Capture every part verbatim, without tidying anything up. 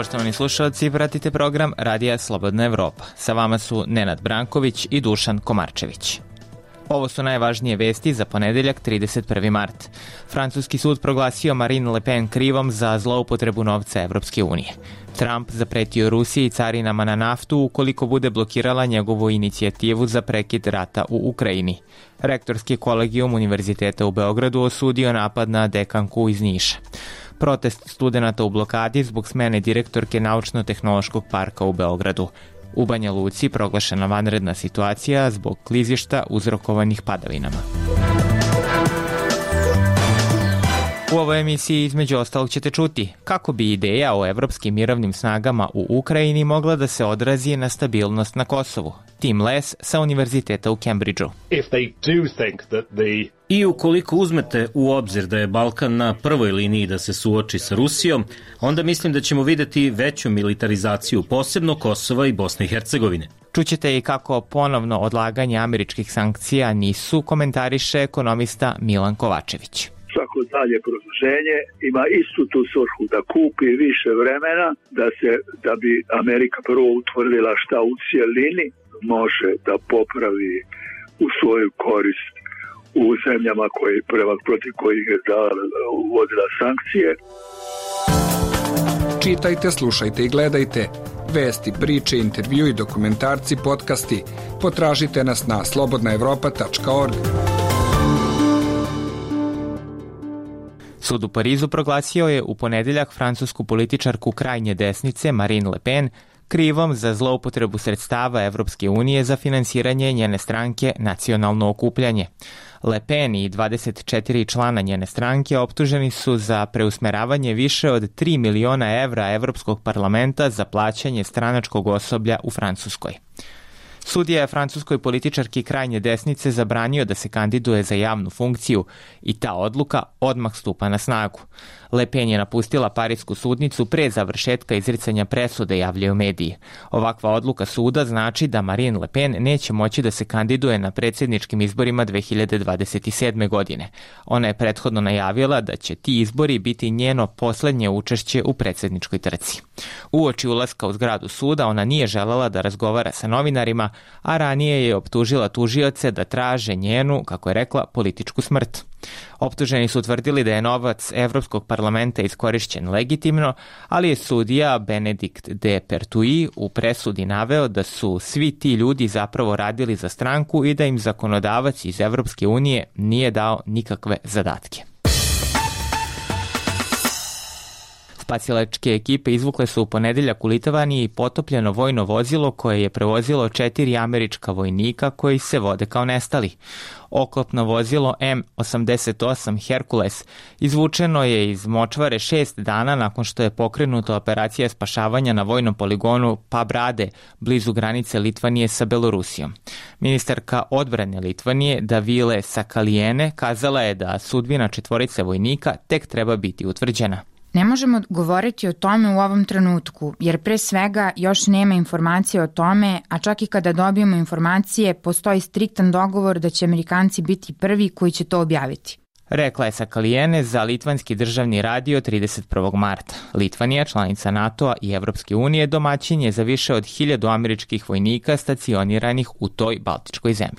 Poštovani slušalci, pratite program Radija Slobodna Evropa. Sa vama su Nenad Branković i Dušan Komarčević. Ovo su najvažnije vesti za ponedeljak trideset prvi mart. Francuski sud proglasio Marine Le Pen krivom za zloupotrebu novca Evropske unije. Trump zapretio Rusiji carinama na naftu ukoliko bude blokirala njegovu inicijativu za prekid rata u Ukrajini. Rektorski kolegijum Univerziteta u Beogradu osudio napad na dekanku iz Niša. Protest studenata u blokadi zbog smene direktorke Naučno-tehnološkog parka u Beogradu. U Banja Luci proglašena vanredna situacija zbog klizišta uzrokovanih padavinama. U ovoj emisiji između ostalog ćete čuti kako bi ideja o evropskim mirovnim snagama u Ukrajini mogla da se odrazi na stabilnost na Kosovu. Tim Les sa Univerziteta u Cambridgeu. I ukoliko uzmete u obzir da je Balkan na prvoj liniji da se suoči sa Rusijom, onda mislim da ćemo videti veću militarizaciju, posebno Kosova i Bosne i Hercegovine. Čućete i kako ponovno odlaganje američkih sankcija nisu, komentariše ekonomista Milan Kovačević. Svako dalje produženje ima istu tu svrhu da kupi više vremena, da se da bi Amerika prvo utvrdila šta u cijelini može da popravi u svoju korist u zemljama koje, prema protiv kojih je da uvodila sankcije. Čitajte, slušajte i gledajte vesti, priče, intervju i dokumentarci, podcasti. Potražite nas na slobodna evropa tačka org. Sud u Parizu proglasio je u ponedeljak francusku političarku krajnje desnice Marine Le Pen krivom za zloupotrebu sredstava Evropske unije za finansiranje njene stranke Nacionalno okupljanje. Le Pen i dvadeset četiri člana njene stranke optuženi su za preusmeravanje više od tri miliona evra Evropskog parlamenta za plaćanje stranačkog osoblja u Francuskoj. Sudija je francuskoj političarki krajnje desnice zabranio da se kandiduje za javnu funkciju i ta odluka odmah stupa na snagu. Le Pen je napustila parisku sudnicu pre završetka izricanja presude, javljaju mediji. Ovakva odluka suda znači da Marine Le Pen neće moći da se kandiduje na predsjedničkim izborima dve hiljade dvadeset sedme. godine. Ona je prethodno najavila da će ti izbori biti njeno poslednje učešće u predsjedničkoj trci. Uoči ulaska u zgradu suda ona nije želela da razgovara sa novinarima, a ranije je optužila tužioce da traže njenu, kako je rekla, političku smrt. Optuženi su tvrdili da je novac Evropskog parlamenta iskorišćen legitimno, ali je sudija Benedikt de Pertuis u presudi naveo da su svi ti ljudi zapravo radili za stranku i da im zakonodavac iz Evropske unije nije dao nikakve zadatke. Spasilačke ekipe izvukle su u ponedeljak u Litvaniji potopljeno vojno vozilo koje je prevozilo četiri američka vojnika koji se vode kao nestali. Oklopno vozilo M osamdeset osam Hercules izvučeno je iz močvare šest dana nakon što je pokrenuta operacija spašavanja na vojnom poligonu Pabrade, blizu granice Litvanije sa Belorusijom. Ministarka odbrane Litvanije Davile Sakalijene kazala je da sudbina četvorice vojnika tek treba biti utvrđena. Ne možemo govoriti o tome u ovom trenutku, jer pre svega još nema informacije o tome, a čak i kada dobijemo informacije, postoji striktan dogovor da će Amerikanci biti prvi koji će to objaviti. Rekla je Sakalijene za litvanski državni radio trideset prvog marta. Litvanija, članica NATO-a i Evropske unije, domaćin je za više od hiljadu američkih vojnika stacioniranih u toj baltičkoj zemlji.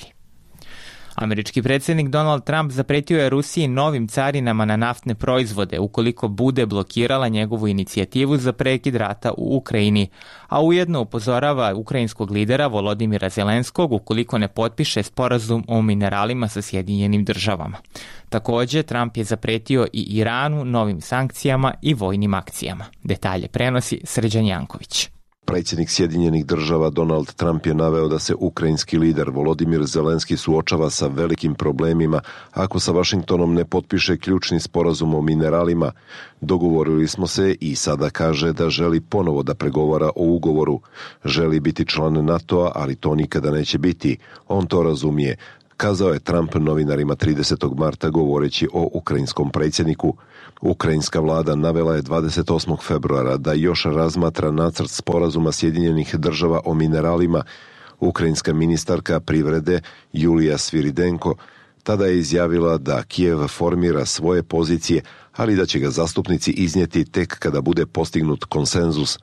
Američki predsjednik Donald Trump zapretio je Rusiji novim carinama na naftne proizvode ukoliko bude blokirala njegovu inicijativu za prekid rata u Ukrajini, a ujedno upozorava ukrajinskog lidera Volodimira Zelenskog ukoliko ne potpiše sporazum o mineralima sa Sjedinjenim državama. Također, Trump je zapretio i Iranu novim sankcijama i vojnim akcijama. Detalje prenosi Srđan Janković. Predsjednik Sjedinjenih država Donald Trump je naveo da se ukrajinski lider Volodimir Zelenski suočava sa velikim problemima ako sa Vašingtonom ne potpiše ključni sporazum o mineralima. Dogovorili smo se i sada kaže da želi ponovo da pregovara o ugovoru. Želi biti član NATO-a, ali to nikada neće biti. On to razumije, kazao je Trump novinarima tridesetog marta govoreći o ukrajinskom predsjedniku. Ukrajinska vlada navela je dvadeset osmog februara da još razmatra nacrt sporazuma Sjedinjenih država o mineralima. Ukrajinska ministarka privrede Julija Sviridenko tada je izjavila da Kijev formira svoje pozicije, ali da će ga zastupnici iznijeti tek kada bude postignut konsenzus.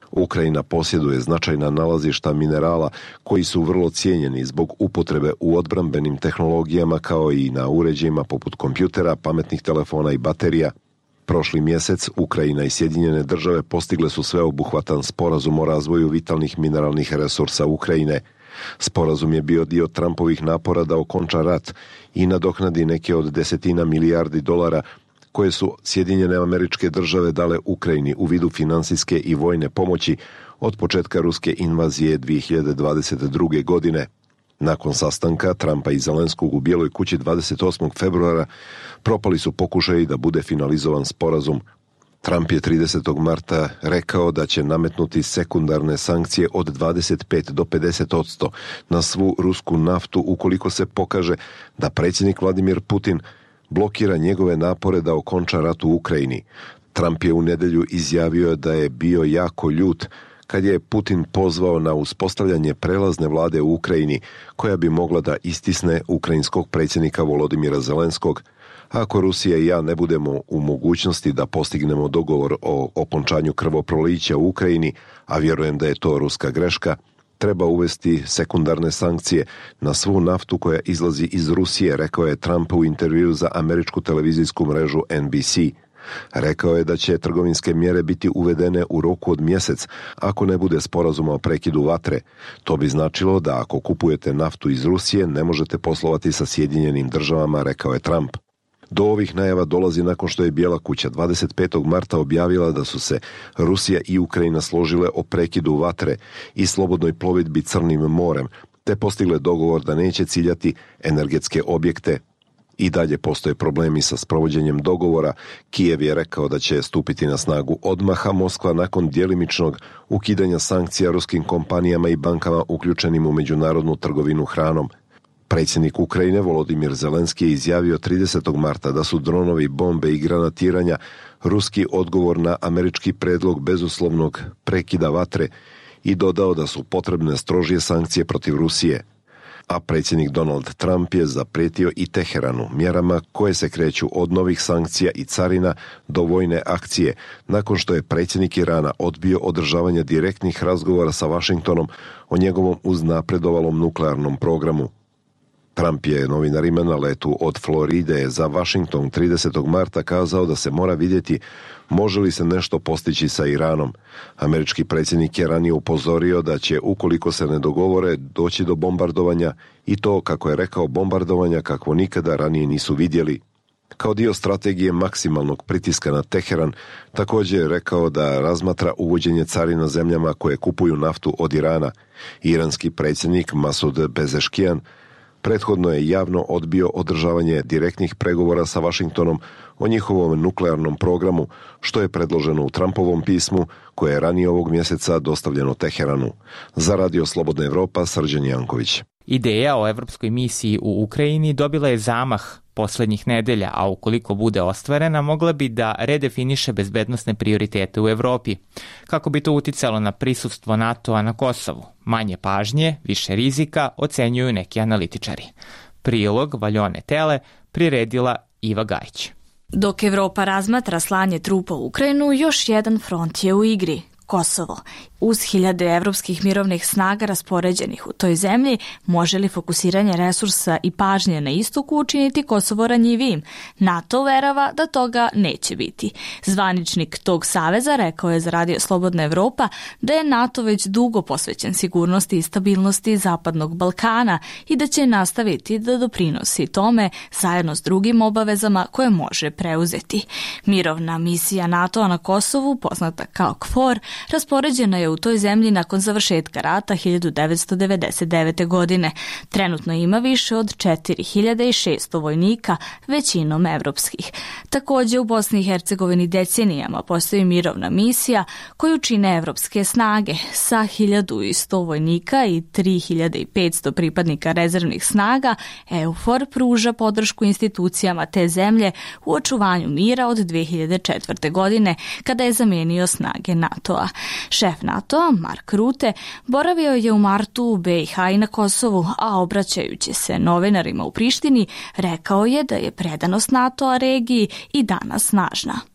Ukrajina posjeduje značajna nalazišta minerala koji su vrlo cijenjeni zbog upotrebe u odbrambenim tehnologijama kao i na uređajima poput kompjutera, pametnih telefona i baterija. Prošli mjesec Ukrajina i Sjedinjene države postigle su sveobuhvatan sporazum o razvoju vitalnih mineralnih resursa Ukrajine. Sporazum je bio dio Trumpovih napora da okonča rat i nadoknadi neke od desetina milijardi dolara koje su Sjedinjene Američke Države dale Ukrajini u vidu finansijske i vojne pomoći od početka ruske invazije dvije hiljade dvadeset druge. godine. Nakon sastanka Trumpa i Zelenskog u Bijeloj kući dvadeset osmog februara propali su pokušaji da bude finalizovan sporazum. Trump je tridesetog marta rekao da će nametnuti sekundarne sankcije od dvadeset pet do pedeset posto na svu rusku naftu ukoliko se pokaže da predsjednik Vladimir Putin blokira njegove napore da okonča rat u Ukrajini. Trump je u nedjelju izjavio da je bio jako ljut kad je Putin pozvao na uspostavljanje prelazne vlade u Ukrajini koja bi mogla da istisne ukrajinskog predsjednika Volodimira Zelenskog. Ako Rusija i ja ne budemo u mogućnosti da postignemo dogovor o okončanju krvoprolića u Ukrajini, a vjerujem da je to ruska greška, treba uvesti sekundarne sankcije na svu naftu koja izlazi iz Rusije, rekao je Trump u intervju za američku televizijsku mrežu N B C. Rekao je da će trgovinske mjere biti uvedene u roku od mjesec ako ne bude sporazuma o prekidu vatre. To bi značilo da ako kupujete naftu iz Rusije ne možete poslovati sa Sjedinjenim državama, rekao je Trump. Do ovih najava dolazi nakon što je Bijela kuća dvadeset petog marta objavila da su se Rusija i Ukrajina složile o prekidu vatre i slobodnoj plovidbi Crnim morem, te postigle dogovor da neće ciljati energetske objekte. I dalje postoje problemi sa sprovođenjem dogovora. Kijev je rekao da će stupiti na snagu odmah, a Moskva nakon djelimičnog ukidanja sankcija ruskim kompanijama i bankama uključenim u međunarodnu trgovinu hranom. Predsjednik Ukrajine Volodimir Zelenski je izjavio tridesetog marta da su dronovi, bombe i granatiranja ruski odgovor na američki predlog bezuslovnog prekida vatre i dodao da su potrebne strožije sankcije protiv Rusije. A predsjednik Donald Trump je zaprijetio i Teheranu mjerama koje se kreću od novih sankcija i carina do vojne akcije, nakon što je predsjednik Irana odbio održavanje direktnih razgovora sa Washingtonom o njegovom uznapredovalom nuklearnom programu. Trump je novinarima na letu od Floride za Washington tridesetog marta kazao da se mora vidjeti može li se nešto postići sa Iranom. Američki predsjednik je ranije upozorio da će, ukoliko se ne dogovore, doći do bombardovanja i to, kako je rekao, bombardovanja kakvo nikada ranije nisu vidjeli. Kao dio strategije maksimalnog pritiska na Teheran, također je rekao da razmatra uvođenje carina zemljama koje kupuju naftu od Irana. Iranski predsjednik Masud Pezeshkian prethodno je javno odbio održavanje direktnih pregovora sa Washingtonom o njihovom nuklearnom programu, što je predloženo u Trumpovom pismu koje je ranije ovog mjeseca dostavljeno Teheranu. Za Radio Slobodna Evropa, Srđan Janković. Ideja o evropskoj misiji u Ukrajini dobila je zamah poslednjih nedelja, a ukoliko bude ostvarena, mogla bi da redefiniše bezbednosne prioritete u Evropi. Kako bi to uticalo na prisustvo NATO-a na Kosovu? Manje pažnje, više rizika, ocenjuju neki analitičari. Prilog Valjone Tele priredila Iva Gajić. Dok Evropa razmatra slanje trupa u Ukrajinu, još jedan front je u igri – Kosovo. Uz hiljade evropskih mirovnih snaga raspoređenih u toj zemlji, može li fokusiranje resursa i pažnje na istoku učiniti Kosovo ranjivijim? NATO verava da toga neće biti. Zvaničnik tog saveza rekao je za Radio Slobodna Evropa da je NATO već dugo posvećen sigurnosti i stabilnosti Zapadnog Balkana i da će nastaviti da doprinosi tome zajedno s drugim obavezama koje može preuzeti. Mirovna misija NATO-a na Kosovu, poznata kao KFOR, raspoređena je u toj zemlji nakon završetka rata hiljadu devetsto devedeset devete. godine. Trenutno ima više od četiri hiljade šesto vojnika, većinom evropskih. Također u Bosni i Hercegovini decenijama postoji mirovna misija koju čine evropske snage sa hiljadu sto vojnika i tri hiljade petsto pripadnika rezervnih snaga. EUFOR pruža podršku institucijama te zemlje u očuvanju mira od dve hiljade četvrte. godine kada je zamenio snage NATO-a. Šef NATO-a, Mark Rutte, boravio je u martu u B i H i na Kosovu, a obraćajući se novinarima u Prištini, rekao je da je predanost NATO-a regiji i danas snažna.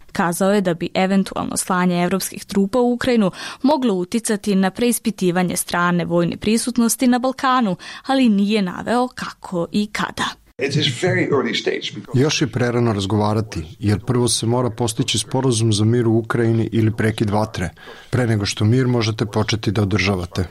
Kazao je da bi eventualno slanje evropskih trupa u Ukrajinu moglo uticati na preispitivanje strane vojne prisutnosti na Balkanu, ali nije naveo kako i kada. Još je prerano razgovarati, jer prvo se mora postići sporazum za mir u Ukrajini ili prekid vatre, pre nego što mir možete početi da održavate.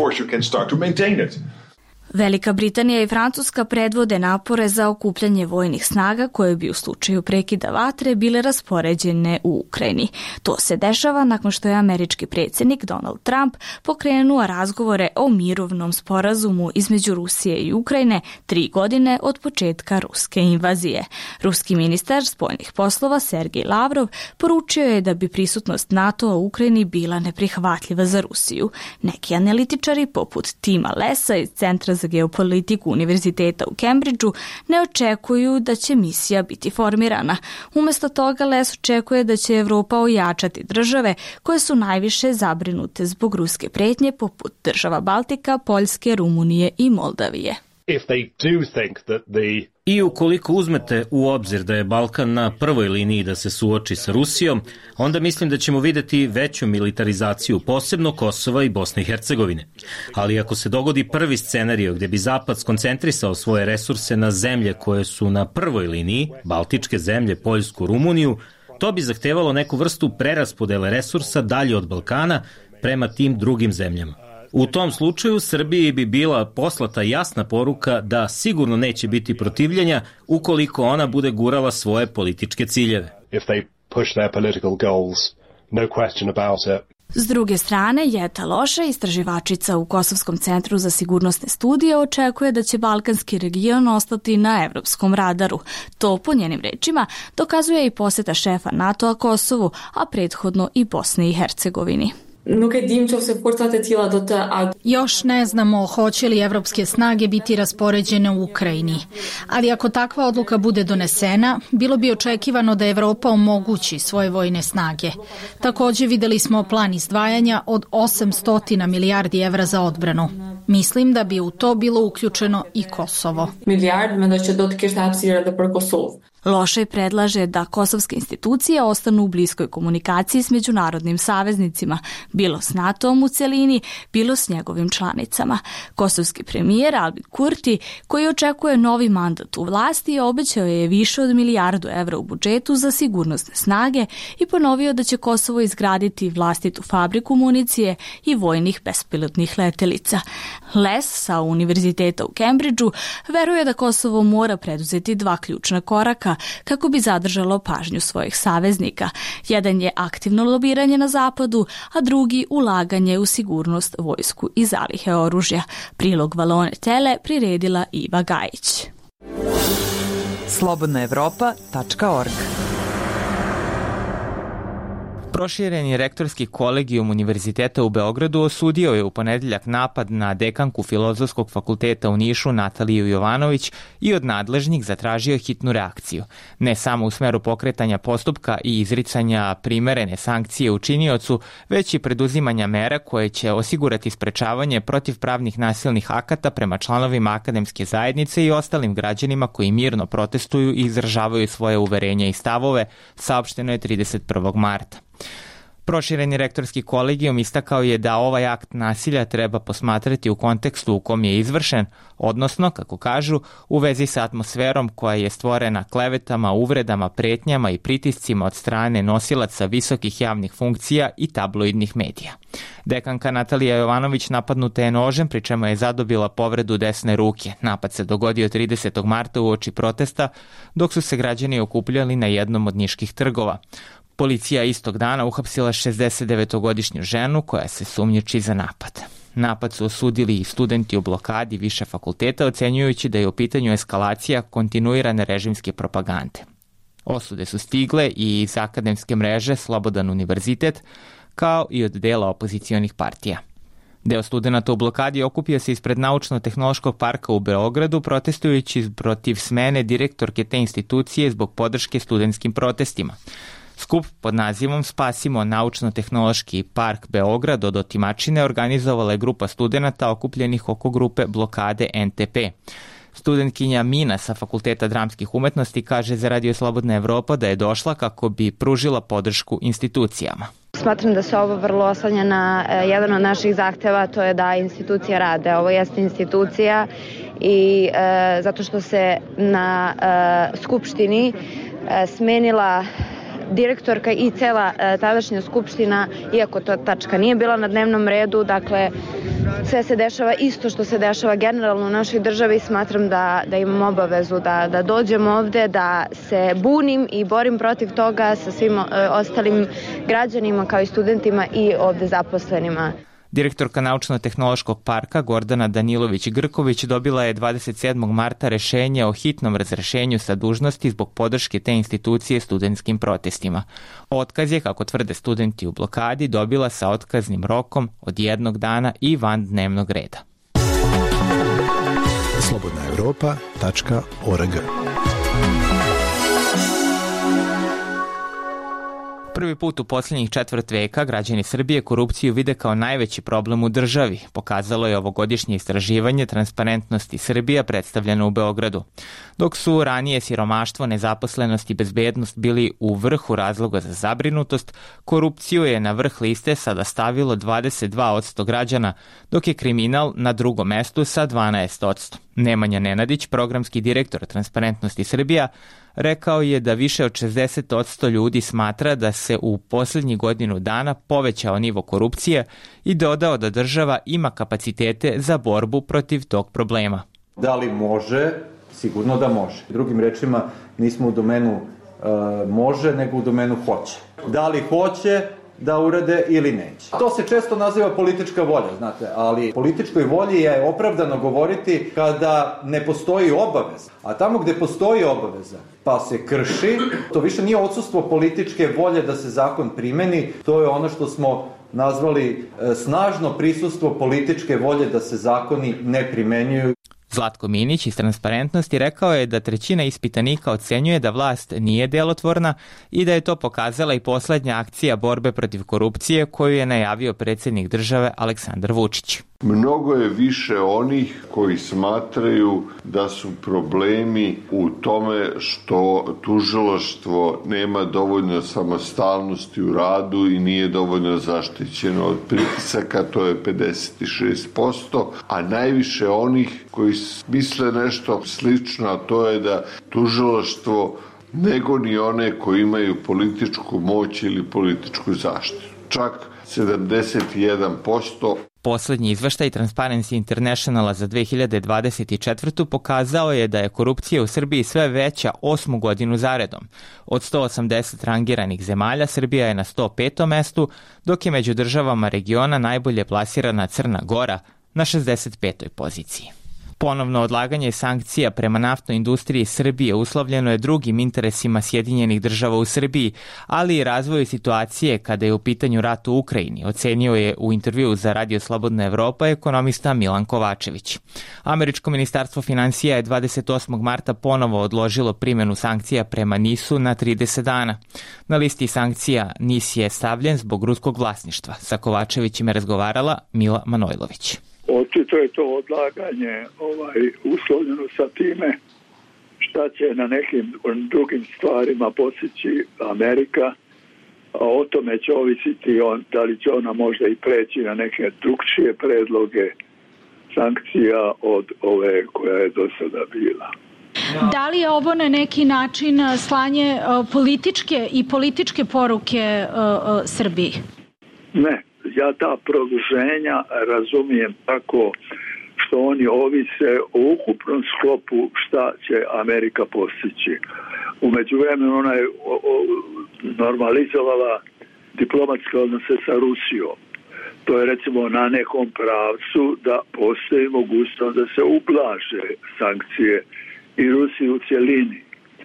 Velika Britanija i Francuska predvode napore za okupljanje vojnih snaga koje bi u slučaju prekida vatre bile raspoređene u Ukrajini. To se dešava nakon što je američki predsjednik Donald Trump pokrenuo razgovore o mirovnom sporazumu između Rusije i Ukrajine tri godine od početka ruske invazije. Ruski ministar spoljnih poslova Sergej Lavrov poručio je da bi prisutnost NATO u Ukrajini bila neprihvatljiva za Rusiju. Neki analitičari poput Tima Lessa iz Centra za geopolitiku Univerziteta u Cambridgeu ne očekuju da će misija biti formirana. Umesto toga Les očekuje da će Evropa ojačati države koje su najviše zabrinute zbog ruske pretnje poput država Baltika, Poljske, Rumunije i Moldavije. If they do think that the I ukoliko uzmete u obzir da je Balkan na prvoj liniji da se suoči sa Rusijom, onda mislim da ćemo videti veću militarizaciju, posebno Kosova i Bosne i Hercegovine. Ali ako se dogodi prvi scenario gde bi Zapad skoncentrisao svoje resurse na zemlje koje su na prvoj liniji, Baltičke zemlje, Poljsku, Rumuniju, to bi zahtevalo neku vrstu preraspodele resursa dalje od Balkana prema tim drugim zemljama. U tom slučaju Srbiji bi bila poslata jasna poruka da sigurno neće biti protivljenja ukoliko ona bude gurala svoje političke ciljeve. If they push their political goals, no question about it. S druge strane, Jeta Loša, istraživačica u Kosovskom centru za sigurnosne studije, očekuje da će balkanski region ostati na evropskom radaru. To, po njenim rečima, dokazuje i poseta šefa NATO-a Kosovu, a prethodno i Bosni i Hercegovini. Još ne znamo hoće li evropske snage biti raspoređene u Ukrajini, ali ako takva odluka bude donesena, bilo bi očekivano da Evropa omogući svoje vojne snage. Također videli smo plan izdvajanja od osamsto milijardi evra za odbranu. Mislim da bi u to bilo uključeno i Kosovo. Lošaj predlaže da kosovske institucije ostanu u bliskoj komunikaciji s međunarodnim saveznicima, bilo s NATO-om u celini, bilo s njegovim članicama. Kosovski premijer Albin Kurti, koji očekuje novi mandat u vlasti, obećao je više od milijardu evra u budžetu za sigurnosne snage i ponovio da će Kosovo izgraditi vlastitu fabriku municije i vojnih bespilotnih letelica. Les sa Univerziteta u Cambridgeu veruje da Kosovo mora preduzeti dva ključna koraka kako bi zadržalo pažnju svojih saveznika. Jedan je aktivno lobiranje na zapadu, a drugi ulaganje u sigurnost, vojsku i zalihe oružja. Prilog Valone Tele priredila Iva Gajić. slobodna evropa tačka org. Prošireni rektorski kolegijum Univerziteta u Beogradu osudio je u ponedeljak napad na dekanku Filozofskog fakulteta u Nišu Nataliju Jovanović i od nadležnih zatražio hitnu reakciju. Ne samo u smeru pokretanja postupka i izricanja primerene sankcije učiniocu, već i preduzimanja mera koje će osigurati sprečavanje protivpravnih nasilnih akata prema članovima akademske zajednice i ostalim građanima koji mirno protestuju i izražavaju svoje uverenja i stavove, saopšteno je trideset prvog marta. Prošireni rektorski kolegijum istakao je da ovaj akt nasilja treba posmatrati u kontekstu u kom je izvršen, odnosno, kako kažu, u vezi sa atmosferom koja je stvorena klevetama, uvredama, pretnjama i pritiscima od strane nosilaca visokih javnih funkcija i tabloidnih medija. Dekanka Natalija Jovanović napadnuta je nožem, pri čemu je zadobila povredu desne ruke. Napad se dogodio tridesetog marta uoči protesta, dok su se građani okupljali na jednom od niških trgova. Policija istog dana uhapsila šezdesetdevetogodišnju ženu koja se sumnjiči za napad. Napad su osudili i studenti u blokadi više fakulteta, ocenjujući da je u pitanju eskalacija kontinuirane režimske propagande. Osude su stigle i iz akademske mreže Slobodan univerzitet, kao i od dela opozicionih partija. Deo studenta u blokadi okupio se ispred Naučno-tehnološkog parka u Beogradu, protestujući protiv smene direktorke te institucije zbog podrške studentskim protestima. Skup pod nazivom Spasimo Naučno-tehnološki park Beograd od otimačine organizovala je grupa studenta okupljenih oko grupe blokade N T P. Studentkinja Mina sa Fakulteta dramskih umetnosti kaže za Radio Slobodna Evropa da je došla kako bi pružila podršku institucijama. Smatram da se ovo vrlo oslanja na jedan od naših zahteva, to je da institucije rade. Ovo jeste institucija i e, zato što se na e, Skupštini e, smenila direktorka i cela e, tadašnja Skupština, iako to tačka nije bila na dnevnom redu, dakle sve se dešava isto što se dešava generalno u našoj državi. Smatram da, da imam obavezu da, da dođem ovde, da se bunim i borim protiv toga sa svim e, ostalim građanima kao i studentima i ovde zaposlenima. Direktorka Naučno-tehnološkog parka Gordana Danilović-Grković dobila je dvadeset sedmog marta rešenje o hitnom razrešenju sa dužnosti zbog podrške te institucije studentskim protestima. Otkaz je, kako tvrde studenti u blokadi, dobila sa otkaznim rokom od jednog dana i van dnevnog reda. slobodna evropa tačka org. Prvi put u posljednjih četvrt veka građani Srbije korupciju vide kao najveći problem u državi, pokazalo je ovogodišnje istraživanje Transparentnosti Srbija predstavljeno u Beogradu. Dok su ranije siromaštvo, nezaposlenost i bezbednost bili u vrhu razloga za zabrinutost, korupciju je na vrh liste sada stavilo dvadeset dva posto građana, dok je kriminal na drugom mestu sa dvanaest posto. Nemanja Nenadić, programski direktor Transparentnosti Srbija, rekao je da više od šezdeset posto ljudi smatra da se u posljednjih godinu dana povećao nivo korupcije i dodao da država ima kapacitete za borbu protiv tog problema. Da li može? Sigurno da može. Drugim rečima, nismo u domenu uh, može, nego u domenu hoće. Da li hoće da urade ili neće. To se često naziva politička volja, znate, ali političkoj volji je opravdano govoriti kada ne postoji obaveza. A tamo gde postoji obaveza, pa se krši, to više nije odsustvo političke volje da se zakon primeni, to je ono što smo nazvali snažno prisustvo političke volje da se zakoni ne primenjuju. Zlatko Minić iz Transparentnosti rekao je da trećina ispitanika ocenjuje da vlast nije delotvorna i da je to pokazala i poslednja akcija borbe protiv korupcije koju je najavio predsjednik države Aleksandar Vučić. Mnogo je više onih koji smatraju da su problemi u tome što tužilaštvo nema dovoljno samostalnosti u radu i nije dovoljno zaštićeno od pritisaka, to je pedeset šest posto, a najviše onih koji misle nešto slično, a to je da tužilaštvo ne goni one koji imaju političku moć ili političku zaštitu. Čak sedamdeset jedan posto. Poslednji izveštaj Transparency Internationala za dve hiljade dvadeset četvrtu pokazao je da je korupcija u Srbiji sve veća osmu godinu zaredom. Od sto osamdeset rangiranih zemalja Srbija je na sto petom mestu, dok je među državama regiona najbolje plasirana Crna Gora na šezdeset petoj poziciji. Ponovno odlaganje sankcija prema naftnoj industriji Srbije uslovljeno je drugim interesima Sjedinjenih država u Srbiji, ali i razvoju situacije kada je u pitanju rat u Ukrajini, ocenio je u intervjuu za Radio Slobodna Evropa ekonomista Milan Kovačević. Američko ministarstvo finansija je dvadeset osmog marta ponovo odložilo primjenu sankcija prema NIS-u na trideset dana. Na listi sankcija NIS je stavljen zbog ruskog vlasništva. Sa Kovačevićem je razgovarala Mila Manojlović. Očito je to odlaganje ovaj, uslovljeno sa time šta će na nekim drugim stvarima postići Amerika, a o tome će ovisiti on, da li će ona možda i preći na neke drugčije predloge sankcija od ove koja je do sada bila. Da li je ovo na neki način slanje političke i političke poruke Srbiji? Ne. Ja ta produženja razumijem tako što oni ovise o ukupnom sklopu šta će Amerika postići. U međuvremenu ona je normalizovala diplomatske odnose sa Rusijom. To je recimo na nekom pravcu da postoji mogućnost da se ublaže sankcije i Rusiji u cjelini.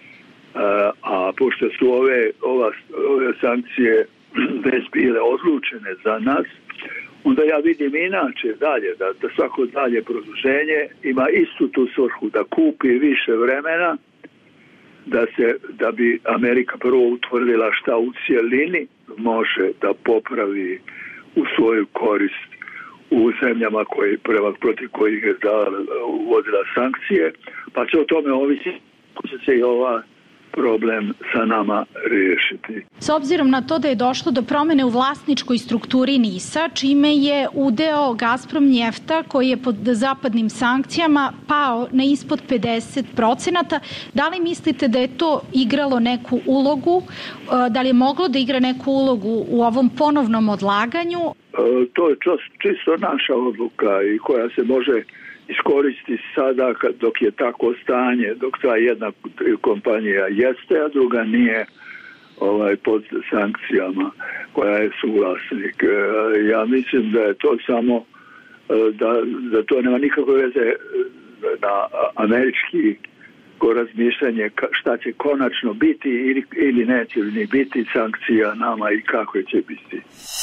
A pošto su ove, ova, ove sankcije već bile odlučene za nas, onda ja vidim inače dalje, da, da svako dalje produženje ima istu tu svrhu, da kupi više vremena, da, se, da bi Amerika prvo utvrdila šta u cijelini može da popravi u svoju korist u zemljama koji, prema protiv kojih je da uvodila sankcije, pa će o tome ovisiti kako će se i ova problem sa nama riješiti. S obzirom na to da je došlo do promene u vlasničkoj strukturi NIS-a, čime je udeo Gazprom njefta, koji je pod zapadnim sankcijama, pao na ispod pedeset procenata, da li mislite da je to igralo neku ulogu, da li je moglo da igra neku ulogu u ovom ponovnom odlaganju? To je čisto naša odluka i koja se može iskoristi sada dok je tako stanje, dok ta jedna kompanija jeste, a druga nije ovaj, pod sankcijama, koja je suvlasnik. Ja mislim da je to samo, da, da to nema nikakve veze na američki razmišljanje šta će konačno biti ili, ili neće ni biti sankcija nama i kako će biti.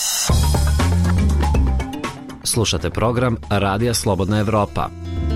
Slušate program Radija Slobodna Evropa.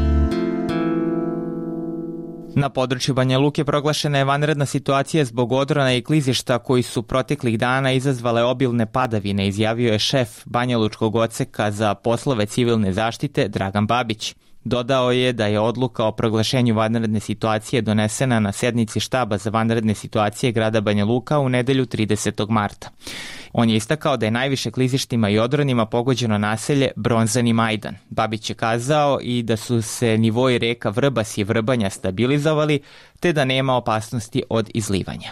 Na području Banja Luke proglašena je vanredna situacija zbog odrona i klizišta koji su proteklih dana izazvale obilne padavine, izjavio je šef banjalučkog odseka za poslove civilne zaštite Dragan Babić. Dodao je da je odluka o proglašenju vanredne situacije donesena na sednici štaba za vanredne situacije grada Banja Luka u nedelju tridesetog marta. On je istakao da je najviše klizištima i odronima pogođeno naselje Bronzani Majdan. Babić je kazao i da su se nivoji reka Vrbas i Vrbanja stabilizovali, te da nema opasnosti od izlivanja.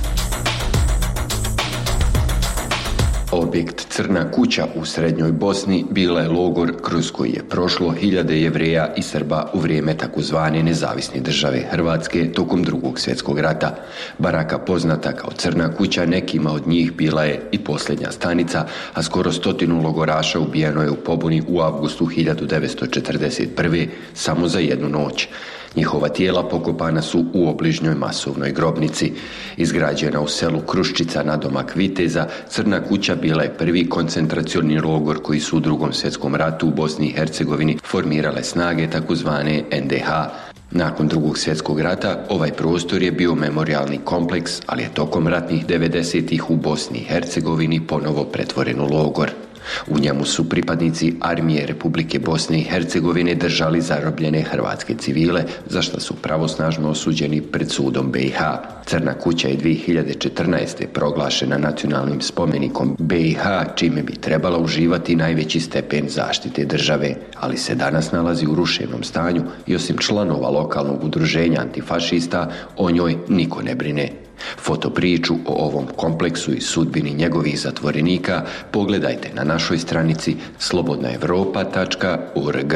Objekt Crna kuća u srednjoj Bosni bila je logor kroz koji je prošlo hiljade Jevreja i Srba u vrijeme takozvane nezavisne države Hrvatske tokom Drugog svjetskog rata. Baraka poznata kao Crna kuća nekima od njih bila je i posljednja stanica, a skoro stotinu logoraša ubijeno je u pobuni u avgustu hiljadu devetsto četrdeset prve samo za jednu noć. Njihova tijela pokopana su u obližnjoj masovnoj grobnici. Izgrađena u selu Kruščica nadomak Viteza, Crna kuća bila je prvi koncentracioni logor koji su u Drugom svjetskom ratu u Bosni i Hercegovini formirale snage takozvane en de ha. Nakon Drugog svjetskog rata ovaj prostor je bio memorijalni kompleks, ali je tokom ratnih devedesetih u Bosni i Hercegovini ponovo pretvoren u logor. U njemu su pripadnici armije Republike Bosne i Hercegovine držali zarobljene hrvatske civile, za što su pravosnažno osuđeni pred sudom be i ha. Crna kuća je dvije hiljade četrnaeste. proglašena nacionalnim spomenikom be i ha, čime bi trebala uživati najveći stepen zaštite države, ali se danas nalazi u ruševnom stanju i osim članova lokalnog udruženja antifašista, o njoj niko ne brine. Fotopriču o ovom kompleksu i sudbini njegovih zatvorenika pogledajte na našoj stranici slobodna evropa tačka org.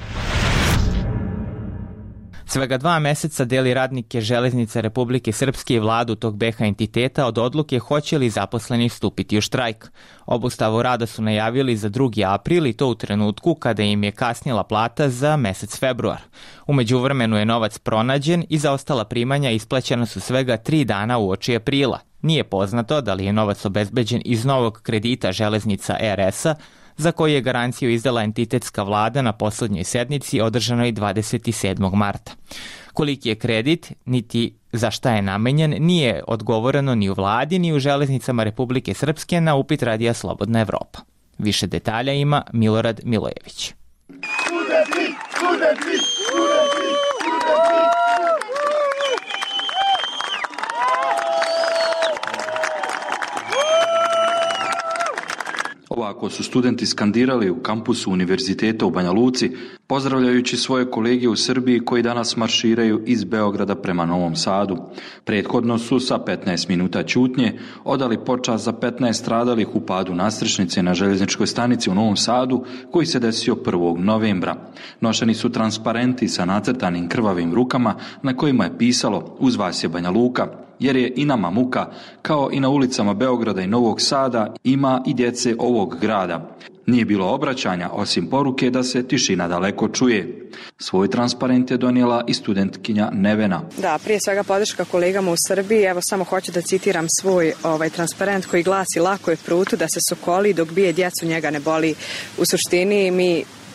Svega dva meseca deli radnike Železnice Republike Srpske i vladu tog be ha entiteta od odluke hoće li zaposleni stupiti u štrajk. Obustavu rada su najavili za drugi april i to u trenutku kada im je kasnila plata za mesec februar. U međuvremenu je novac pronađen i za ostala primanja isplaćena su svega tri dana uoči aprila. Nije poznato da li je novac obezbeđen iz novog kredita Železnica er es-a, za koji je garanciju izdala entitetska vlada na poslednjoj sednici održanoj dvadeset sedmog marta. Koliki je kredit, niti za šta je namenjen, nije odgovoreno ni u vladi, ni u Železnicama Republike Srpske na upit Radija Slobodna Evropa. Više detalja ima Milorad Milojević. Studenti, studenti, studenti, studenti. Ovako su studenti skandirali u kampusu Univerziteta u Banja Luci, pozdravljajući svoje kolege u Srbiji koji danas marširaju iz Beograda prema Novom Sadu. Prethodno su sa petnaest minuta ćutnje odali počast za petnaest stradalih u padu nastrešnice na željezničkoj stanici u Novom Sadu koji se desio prvog novembra. Nošeni su transparenti sa nacrtanim krvavim rukama na kojima je pisalo "Uz vas je Banja Luka", jer je i nama muka, kao i na ulicama Beograda i Novog Sada ima i djece ovog grada. Nije bilo obraćanja osim poruke da se tišina daleko čuje. Svoj transparent je donijela i studentkinja Nevena. Da, prije svega podrška kolegama u Srbiji. Evo samo hoću da citiram svoj ovaj transparent koji glasi: lako je prutu da se sokoli dok bije djecu, njega ne boli. U suštini mi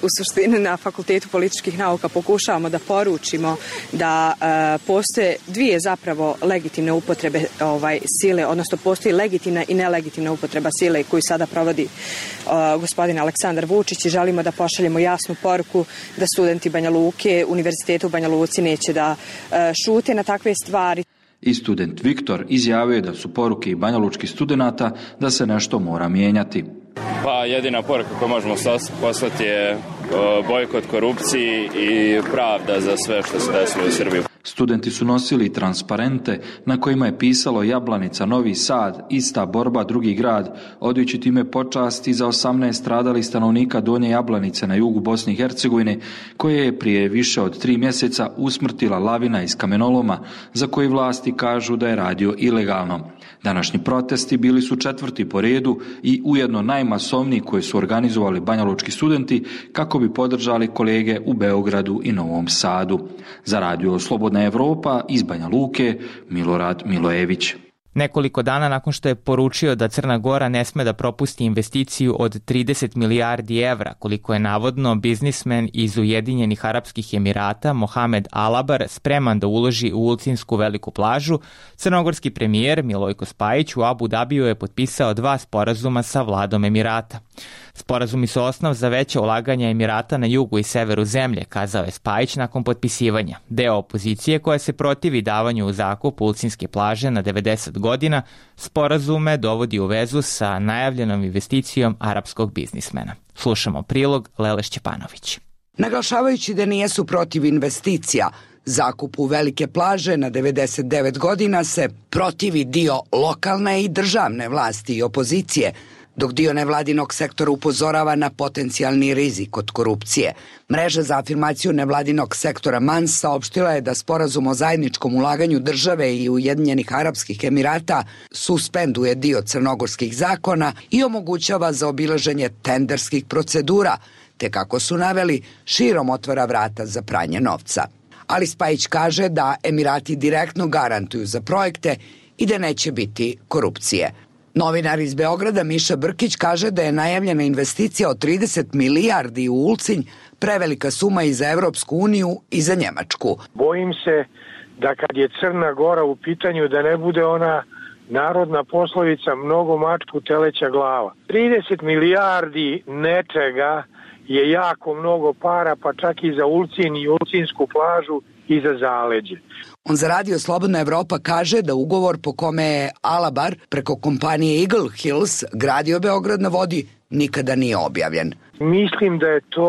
u suštini na Fakultetu političkih nauka pokušavamo da poručimo da e, postoje dvije zapravo legitimne upotrebe ovaj, sile, odnosno postoji legitimna i nelegitimna upotreba sile koju sada provodi e, gospodin Aleksandar Vučić i želimo da pošaljemo jasnu poruku da studenti Banja Luke, Univerziteta u Banja Luci neće da e, šute na takve stvari. I student Viktor izjavio je da su poruke i banjalučkih studenata da se nešto mora mijenjati. Pa jedina poruka koju možemo poslati je bojkot korupciji i pravda za sve što se desilo u Srbiji. Studenti su nosili transparente na kojima je pisalo Jablanica, Novi Sad, ista borba, drugi grad, odajući time počast i za osamnaest stradalih stanovnika Donje Jablanice na jugu Bosne i Hercegovine, koje je prije više od tri mjeseca usmrtila lavina iz kamenoloma, za koji vlasti kažu da je radio ilegalno. Današnji protesti bili su četvrti po redu i ujedno najmasovniji koje su organizovali banjalučki studenti kako bi podržali kolege u Beogradu i Novom Sadu. Za radio Slobodna Evropa iz Banja Luke, Milorad Milojević. Nekoliko dana nakon što je poručio da Crna Gora ne sme da propusti investiciju od trideset milijardi evra, koliko je navodno biznismen iz Ujedinjenih Arapskih Emirata Mohamed Alabar spreman da uloži u Ulcinsku veliku plažu, crnogorski premijer Milojko Spajić u Abu Dabiju je potpisao dva sporazuma sa vladom Emirata. Sporazumi su osnov za veće ulaganja Emirata na jugu i severu zemlje, kazao je Spajić nakon potpisivanja. Deo opozicije koja se protivi davanju u zakup Ulcinske plaže na devedeset godina, sporazume dovodi u vezu sa najavljenom investicijom arapskog biznismena. Slušamo prilog Lele Šćepanović. Naglašavajući da nijesu protiv investicija, zakupu velike plaže na devedeset devet godina se protivi dio lokalne i državne vlasti i opozicije, dok dio nevladinog sektora upozorava na potencijalni rizik od korupcije. Mreža za afirmaciju nevladinog sektora M A N S saopštila je da sporazum o zajedničkom ulaganju države i Ujedinjenih Arapskih Emirata suspenduje dio crnogorskih zakona i omogućava zaobilaženje tenderskih procedura, te kako su naveli, širom otvara vrata za pranje novca. Ali Spajić kaže da Emirati direktno garantuju za projekte i da neće biti korupcije. Novinar iz Beograda Miša Brkić kaže da je najavljena investicija od trideset milijardi u Ulcinj prevelika suma i za Evropsku uniju i za Njemačku. Bojim se da kad je Crna Gora u pitanju da ne bude ona narodna poslovica mnogo mačku teleća glava. trideset milijardi nečega je jako mnogo para, pa čak i za Ulcinj i Ulcinsku plažu i za zaleđe. On za radio Slobodna Evropa kaže da ugovor po kome je Alabar preko kompanije Eagle Hills gradio Beograd na vodi nikada nije objavljen. Mislim da je to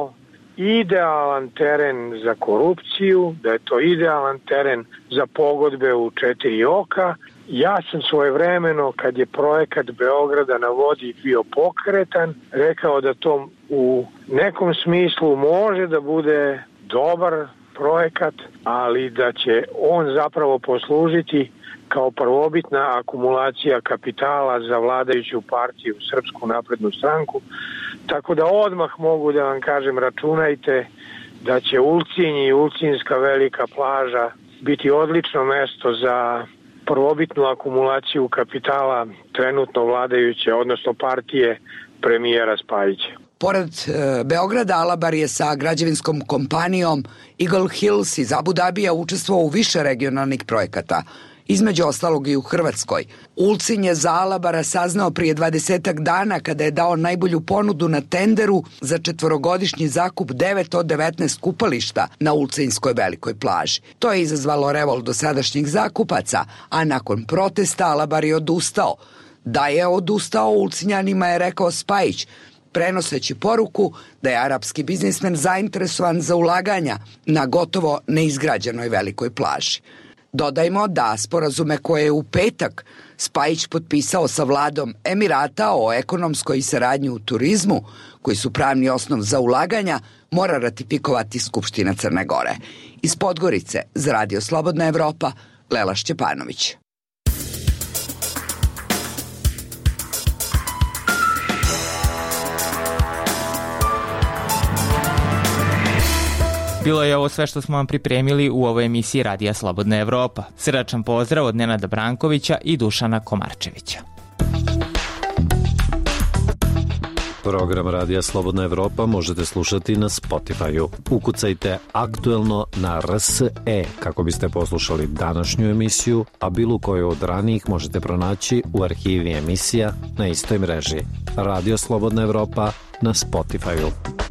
idealan teren za korupciju, da je to idealan teren za pogodbe u četiri oka. Ja sam svojevremeno, kad je projekat Beograda na vodi bio pokretan, rekao da to u nekom smislu može da bude dobar projekat, ali da će on zapravo poslužiti kao prvobitna akumulacija kapitala za vladajuću partiju Srpsku naprednu stranku. Tako da odmah mogu da vam kažem, računajte da će Ulcinj i Ulcinska velika plaža biti odlično mesto za prvobitnu akumulaciju kapitala trenutno vladajuće, odnosno partije premijera Spajića. Pored e, Beograda, Alabar je sa građevinskom kompanijom Eagle Hills iz Abu Dabija učestvovao u više regionalnih projekata, između ostalog i u Hrvatskoj. Ulcinj je za Alabara saznao prije dvadesetak dana kada je dao najbolju ponudu na tenderu za četvorogodišnji zakup devet od devetnaest kupališta na Ulcinjskoj velikoj plaži. To je izazvalo revolt dosadašnjih zakupaca, a nakon protesta Alabar je odustao. Da je odustao Ulcinjanima je rekao Spajić, prenoseći poruku da je arapski biznismen zainteresovan za ulaganja na gotovo neizgrađenoj velikoj plaži. Dodajmo da sporazume koje je u petak Spajić potpisao sa vladom Emirata o ekonomskoj saradnji u turizmu, koji su pravni osnov za ulaganja, mora ratifikovati Skupština Crne Gore. Iz Podgorice za radio Slobodna Evropa, Lela Šćepanović. Bilo je ovo sve što smo vam pripremili u ovoj emisiji Radija Slobodna Evropa. Srdačan pozdrav od Nenada Brankovića i Dušana Komarčevića. Program Radija Slobodna Evropa možete slušati na Spotify-u. Ukucajte aktuelno na R S E kako biste poslušali današnju emisiju, a bilo koju od ranijih možete pronaći u arhivi emisija na istoj mreži. Radio Slobodna Evropa na Spotify-u.